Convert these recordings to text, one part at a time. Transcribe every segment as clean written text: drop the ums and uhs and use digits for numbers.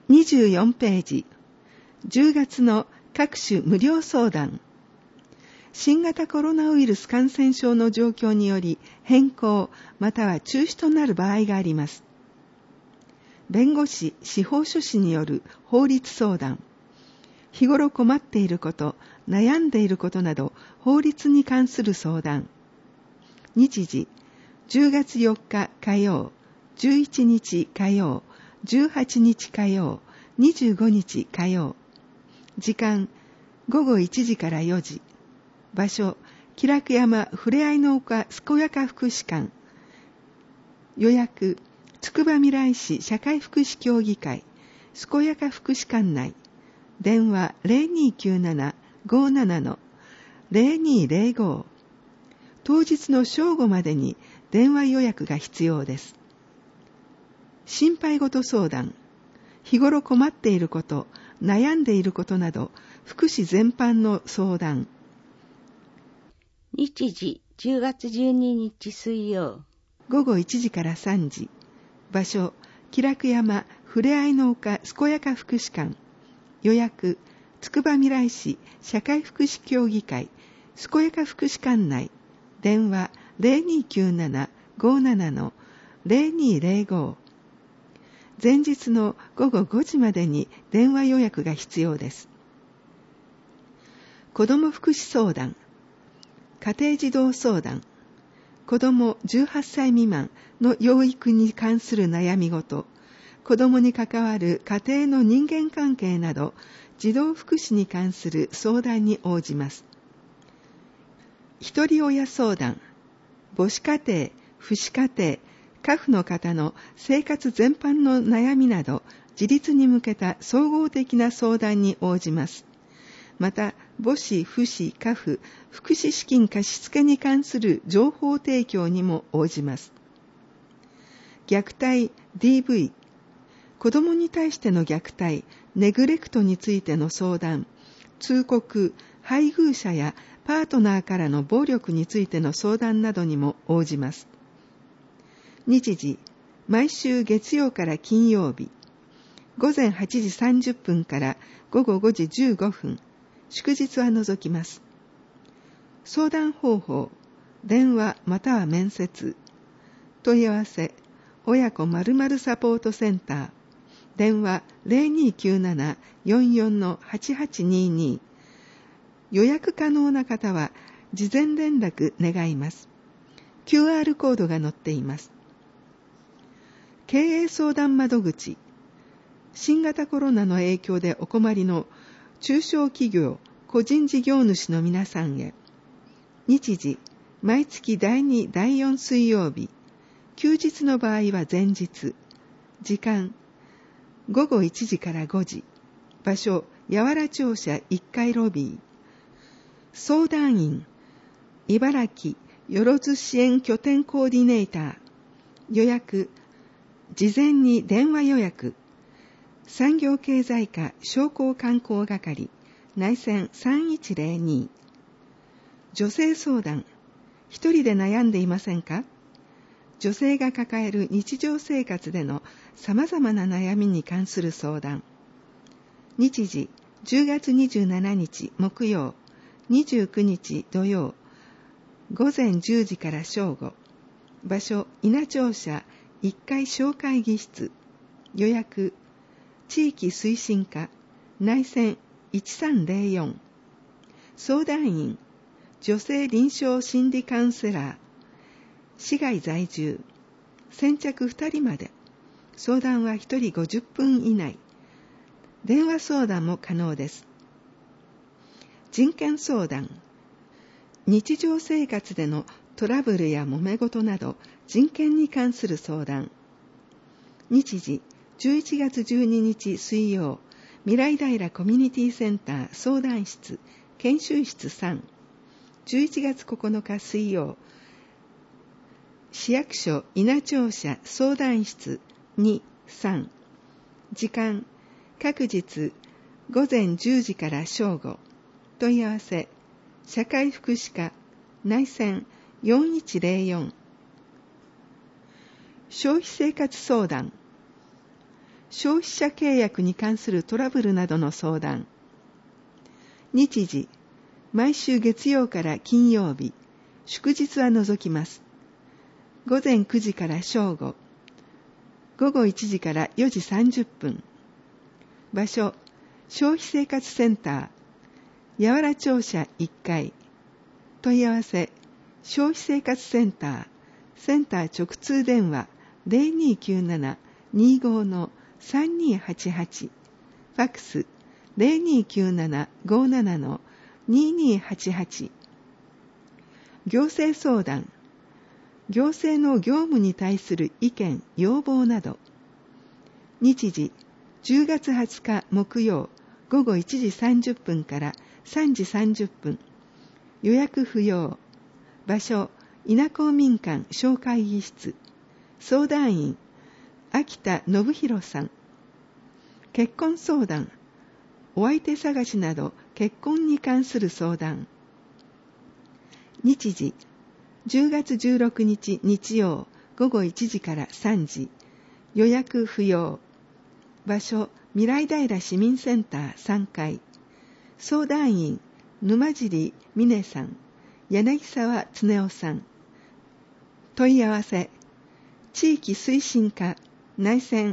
24ページ、10月の各種無料相談。新型コロナウイルス感染症の状況により変更または中止となる場合があります。弁護士、司法書士による法律相談。日頃困っていること、悩んでいることなど法律に関する相談。日時、10月4日火曜、11日火曜、18日火曜、25日火曜。時間、午後1時から4時。場所、喜楽山ふれあいの丘健やか福祉館。予約、つくばみらい市社会福祉協議会健やか福祉館内。電話 0297-57-0205。当日の正午までに電話予約が必要です。心配事相談。日頃困っていること、悩んでいることなど福祉全般の相談。 日時10月12日水曜。 午後1時から3時。場所、喜楽山ふれあいの丘健やか福祉館。予約、つくばみらい市社会福祉協議会健やか福祉館内。電話 0297-57-0205。前日の午後5時までに電話予約が必要です。子ども福祉相談。家庭児童相談。子ども18歳未満の養育に関する悩み事、子どもに関わる家庭の人間関係など、児童福祉に関する相談に応じます。一人親相談。母子家庭、父子家庭、家父の方の生活全般の悩みなど、自立に向けた総合的な相談に応じます。また、母子、父子、家父、福祉資金貸付に関する情報提供にも応じます。虐待、DV、子どもに対しての虐待、ネグレクトについての相談、通告、配偶者やパートナーからの暴力についての相談などにも応じます。日時、毎週月曜から金曜日、午前8時30分から午後5時15分、祝日は除きます。相談方法、電話または面接。問い合わせ、親子〇〇サポートセンター。電話 0297-44-8822。予約可能な方は事前連絡願います。QR コードが載っています。経営相談窓口。新型コロナの影響でお困りの中小企業、個人事業主の皆さんへ。日時、毎月第2、第4水曜日。休日の場合は前日。時間、午後1時から5時。場所、八原庁舎1階ロビー。相談員、茨城よろず支援拠点コーディネーター。予約、事前に電話予約。産業経済課商工観光係内線3102。女性相談。一人で悩んでいませんか？女性が抱える日常生活での様々な悩みに関する相談。日時、10月27日木曜、29日土曜、午前10時から正午。場所、稲庁舎1階小会議室。予約、地域推進課内線1304。相談員、女性臨床心理カウンセラー。市外在住。先着2人まで。相談は1人50分以内。電話相談も可能です。人権相談。日常生活でのトラブルや揉め事など人権に関する相談。日時、11月12日水曜、未来平コミュニティセンター相談室、研修室3。11月9日水曜、市役所稲庁舎相談室2、3。時間、各日午前10時から正午。問い合わせ、社会福祉課内線4104。消費生活相談。 消費者契約に関するトラブルなどの相談。日時、毎週月曜から金曜日、祝日は除きます。午前9時から正午、午後1時から4時30分。場所、消費生活センター、八原庁舎1階。問い合わせ、消費生活センター、センター直通電話 0297-25-3288、ファックス 0297-57-2288。行政相談、行政の業務に対する意見・要望など。日時、10月20日木曜午後1時30分から3時30分。予約不要。場所、稲公民館小会議室。相談員、秋田信弘さん。結婚相談、お相手探しなど結婚に関する相談。日時、10月16日日曜午後1時から3時。予約不要。場所、未来平市民センター3階。相談員、沼尻美音さん、柳沢恒夫さん。問い合わせ、地域推進課内線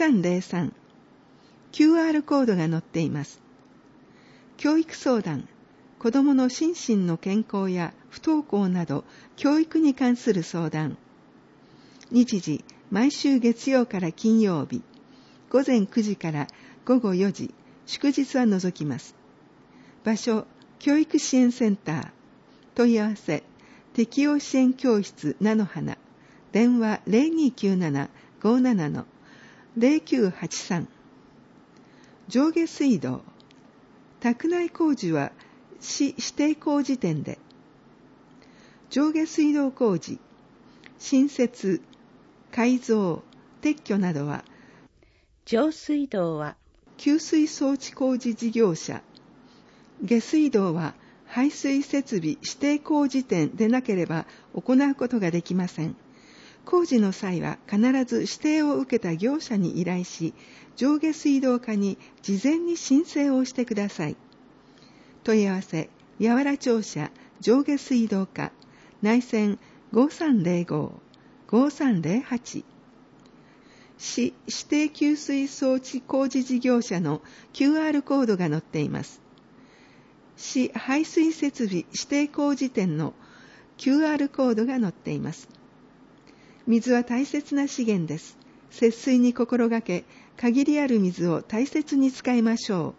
1303。QR コードが載っています。教育相談、子どもの心身の健康や不登校など教育に関する相談。日時、毎週月曜から金曜日、午前9時から午後4時、祝日は除きます。場所、教育支援センター。問い合わせ、適応支援教室菜の花。電話 0297-57-0983。上下水道。宅内工事は市指定工事店で。上下水道工事、新設、改造、撤去などは、 上水道は給水装置工事事業者、下水道は排水設備指定工事店でなければ行うことができません。工事の際は必ず指定を受けた業者に依頼し、上下水道課に事前に申請をしてください。問い合わせ、八原庁舎上下水道課内線5305-5308。市指定給水装置工事事業者の QR コードが載っています。市排水設備指定工事店の QR コードが載っています。水は大切な資源です。節水に心がけ、限りある水を大切に使いましょ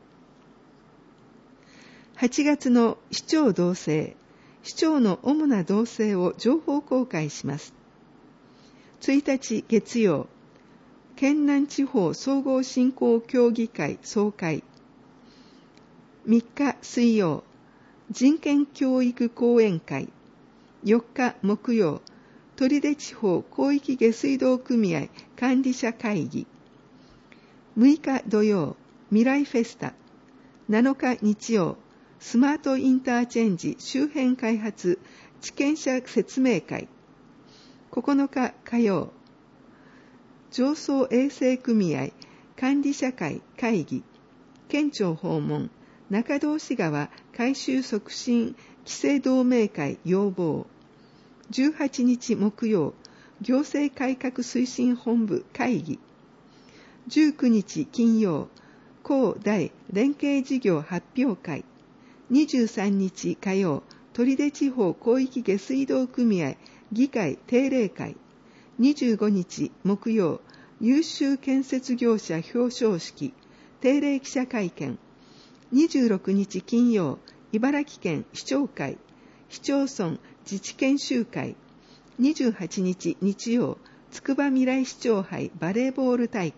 う。8月の市長動静、市長の主な動静を情報公開します。1日月曜、県南地方総合振興協議会総会。3日水曜、人権教育講演会。4日木曜、取手地方広域下水道組合管理者会議。6日土曜、未来フェスタ。7日日曜、スマートインターチェンジ周辺開発地権者説明会。9日火曜、上層衛生組合管理者会会議。県庁訪問、中道志川改修促進規制同盟会要望。18日木曜、行政改革推進本部会議。19日金曜、高大連携事業発表会。23日火曜、取手地方広域下水道組合議会定例会。25日木曜、優秀建設業者表彰式定例記者会見。26日金曜、茨城県市長会市町村自治研修会。28日日曜、つくば未来市長杯バレーボール大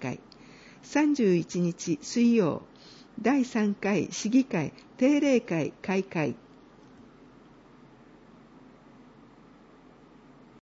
会。31日水曜、第3回市議会定例会開会。